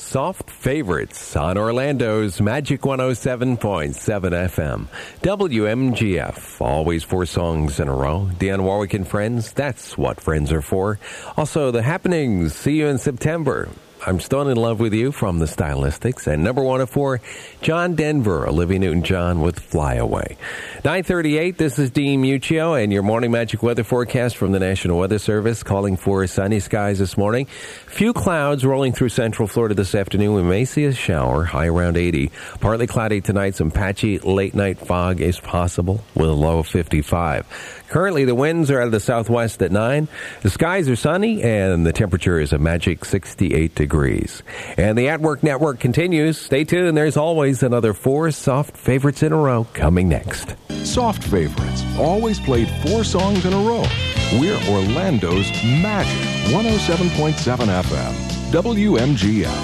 Soft Favorites on Orlando's Magic 107.7 FM. WMGF. Always 4 songs in a row. Dionne Warwick and Friends. That's what friends are for. Also, The Happenings. See you in September. I'm Still in Love with You from the Stylistics. And number 1 of 4, John Denver, Olivia Newton-John with Fly Away. 9:38, this is Dean Muccio and your morning magic weather forecast from the National Weather Service, calling for sunny skies this morning. Few clouds rolling through central Florida this afternoon. We may see a shower, high around 80. Partly cloudy tonight, some patchy late-night fog is possible with a low of 55. Currently, the winds are out of the southwest at 9. The skies are sunny, and the temperature is a magic 68 degrees. And the At Work Network continues. Stay tuned. There's always another 4 soft favorites in a row coming next. Soft Favorites. Always played 4 songs in a row. We're Orlando's Magic 107.7 FM. WMGF.